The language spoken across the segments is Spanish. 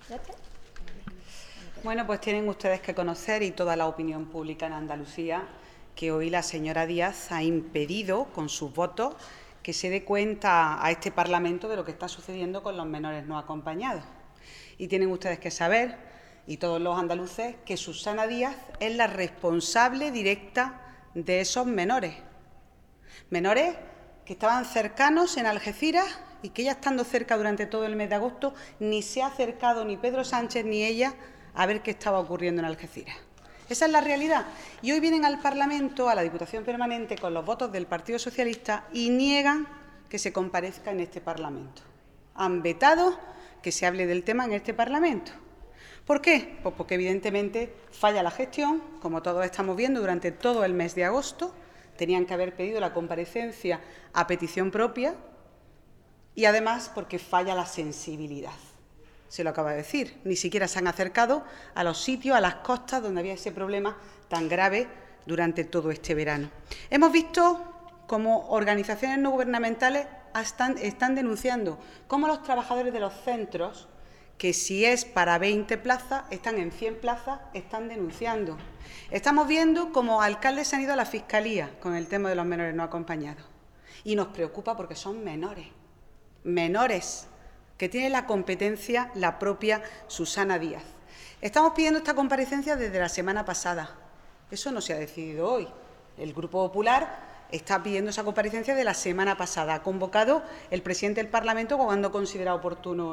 Bueno, pues tienen ustedes que conocer, y toda la opinión pública en Andalucía, que hoy la señora Díaz ha impedido con sus votos que se dé cuenta a este Parlamento de lo que está sucediendo con los menores no acompañados. Y tienen ustedes que saber, y todos los andaluces, que Susana Díaz es la responsable directa de esos menores. Menores que estaban cercanos en Algeciras y que ella, estando cerca durante todo el mes de agosto, ni se ha acercado ni Pedro Sánchez ni ella a ver qué estaba ocurriendo en Algeciras. Esa es la realidad. Y hoy vienen al Parlamento, a la Diputación Permanente, con los votos del Partido Socialista y niegan que se comparezca en este Parlamento. Han vetado que se hable del tema en este Parlamento. ¿Por qué? Pues porque evidentemente falla la gestión, como todos estamos viendo durante todo el mes de agosto. Tenían que haber pedido la comparecencia a petición propia y además porque falla la sensibilidad. Se lo acaba de decir, ni siquiera se han acercado a los sitios, a las costas donde había ese problema tan grave durante todo este verano. Hemos visto cómo organizaciones no gubernamentales están denunciando cómo los trabajadores de los centros, que si es para 20 plazas, están en 100 plazas, están denunciando. Estamos viendo cómo alcaldes se han ido a la Fiscalía con el tema de los menores no acompañados. Y nos preocupa porque son menores que tiene la competencia la propia Susana Díaz. Estamos pidiendo esta comparecencia desde la semana pasada. Eso no se ha decidido hoy. El Grupo Popular está pidiendo esa comparecencia de la semana pasada. Ha convocado el presidente del Parlamento cuando considera oportuno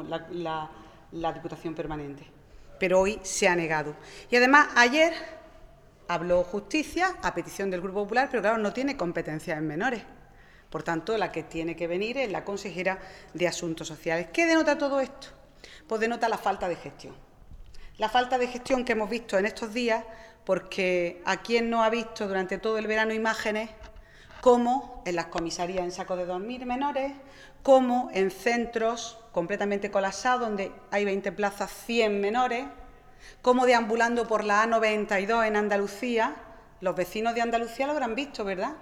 la Diputación Permanente. Pero hoy se ha negado. Y además, ayer habló Justicia a petición del Grupo Popular, pero claro, no tiene competencia en menores. Por tanto, la que tiene que venir es la consejera de Asuntos Sociales. ¿Qué denota todo esto? Pues denota la falta de gestión. La falta de gestión que hemos visto en estos días, porque a quien no ha visto durante todo el verano imágenes como en las comisarías en saco de dormir menores, como en centros completamente colapsados donde hay 20 plazas, 100 menores, como deambulando por la A92 en Andalucía. Los vecinos de Andalucía lo habrán visto, ¿verdad?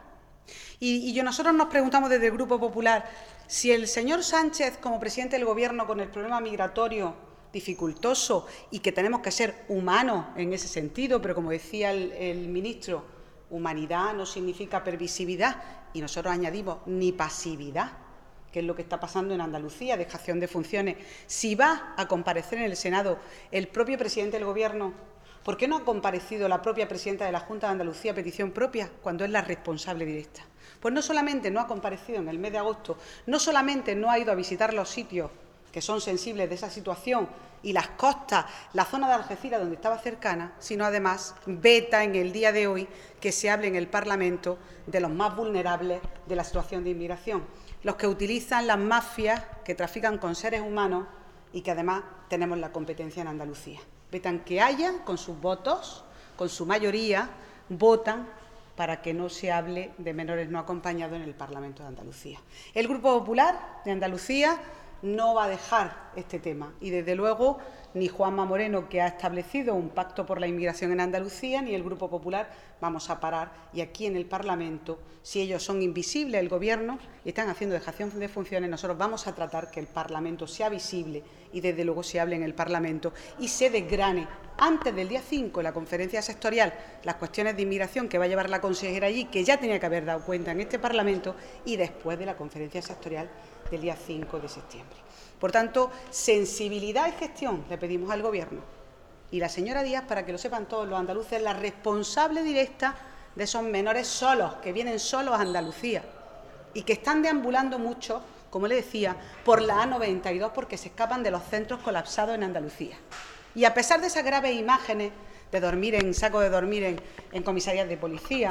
Y nosotros nos preguntamos desde el Grupo Popular si el señor Sánchez, como presidente del Gobierno, con el problema migratorio dificultoso y que tenemos que ser humanos en ese sentido, pero como decía el ministro, humanidad no significa permisividad, y nosotros añadimos ni pasividad, que es lo que está pasando en Andalucía, dejación de funciones. Si va a comparecer en el Senado el propio presidente del Gobierno, ¿por qué no ha comparecido la propia presidenta de la Junta de Andalucía a petición propia cuando es la responsable directa? Pues no solamente no ha comparecido en el mes de agosto, no solamente no ha ido a visitar los sitios que son sensibles de esa situación y las costas, la zona de Algeciras donde estaba cercana, sino además veta en el día de hoy que se hable en el Parlamento de los más vulnerables de la situación de inmigración, los que utilizan las mafias que trafican con seres humanos y que además tenemos la competencia en Andalucía. Vetan que haya, con sus votos, con su mayoría, votan para que no se hable de menores no acompañados en el Parlamento de Andalucía. El Grupo Popular de Andalucía no va a dejar este tema y, desde luego, ni Juanma Moreno, que ha establecido un pacto por la inmigración en Andalucía, ni el Grupo Popular vamos a parar. Y aquí en el Parlamento, si ellos son invisibles, el Gobierno, y están haciendo dejación de funciones, nosotros vamos a tratar que el Parlamento sea visible y, desde luego, se hable en el Parlamento y se desgrane antes del día 5, en la conferencia sectorial, las cuestiones de inmigración que va a llevar la consejera allí, que ya tenía que haber dado cuenta en este Parlamento, y después de la conferencia sectorial del día 5 de septiembre. Por tanto, sensibilidad y gestión le pedimos al Gobierno. Y la señora Díaz, para que lo sepan todos los andaluces, es la responsable directa de esos menores solos, que vienen solos a Andalucía y que están deambulando mucho, como le decía, por la A92 porque se escapan de los centros colapsados en Andalucía. Y a pesar de esas graves imágenes de dormir en saco de dormir en comisarías de policía,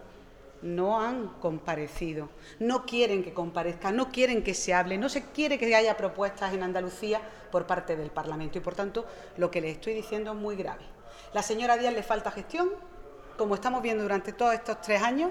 no han comparecido, no quieren que comparezcan, no quieren que se hable, no se quiere que haya propuestas en Andalucía por parte del Parlamento. Y, por tanto, lo que les estoy diciendo es muy grave. La señora Díaz le falta gestión, como estamos viendo durante todos estos 3 años,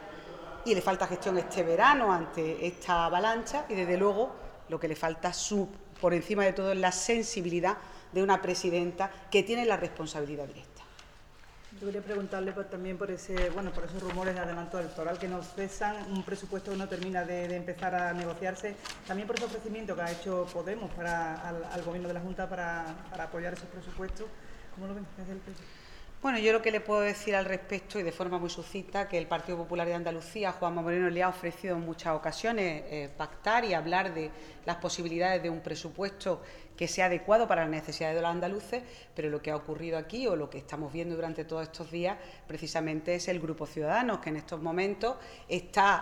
y le falta gestión este verano ante esta avalancha, y, desde luego, lo que le falta por encima de todo es la sensibilidad de una presidenta que tiene la responsabilidad directa. Yo quería preguntarle también por por esos rumores de adelanto electoral que nos cesan, un presupuesto que no termina de empezar a negociarse, también por ese ofrecimiento que ha hecho Podemos al Gobierno de la Junta para apoyar esos presupuestos. ¿Cómo lo ven desde el PP? Bueno, yo lo que le puedo decir al respecto, y de forma muy sucinta, que el Partido Popular de Andalucía, Juanma Moreno, le ha ofrecido en muchas ocasiones pactar y hablar de las posibilidades de un presupuesto que sea adecuado para las necesidades de los andaluces, pero lo que ha ocurrido aquí, o lo que estamos viendo durante todos estos días, precisamente es el Grupo Ciudadanos, que en estos momentos está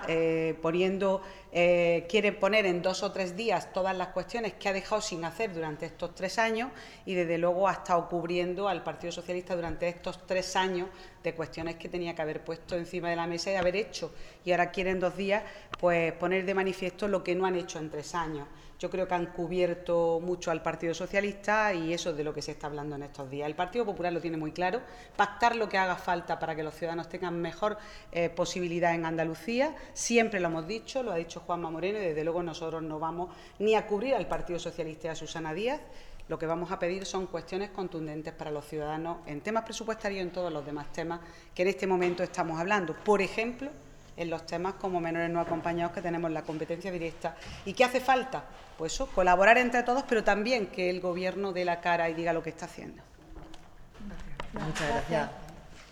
quiere poner en 2 o 3 días todas las cuestiones que ha dejado sin hacer durante estos 3 años, y desde luego ha estado cubriendo al Partido Socialista durante estos 3 años de cuestiones que tenía que haber puesto encima de la mesa y haber hecho, y ahora quiere en 2 días pues poner de manifiesto lo que no han hecho en 3 años. Yo creo que han cubierto mucho al Partido Socialista, y eso es de lo que se está hablando en estos días. El Partido Popular lo tiene muy claro: pactar lo que haga falta para que los ciudadanos tengan mejor posibilidad en Andalucía. Siempre lo hemos dicho, lo ha dicho Juanma Moreno, y desde luego nosotros no vamos ni a cubrir al Partido Socialista y a Susana Díaz. Lo que vamos a pedir son cuestiones contundentes para los ciudadanos en temas presupuestarios y en todos los demás temas que en este momento estamos hablando. Por ejemplo, en los temas como menores no acompañados, que tenemos la competencia directa. ¿Y qué hace falta? Pues eso, colaborar entre todos, pero también que el Gobierno dé la cara y diga lo que está haciendo. Muchas gracias.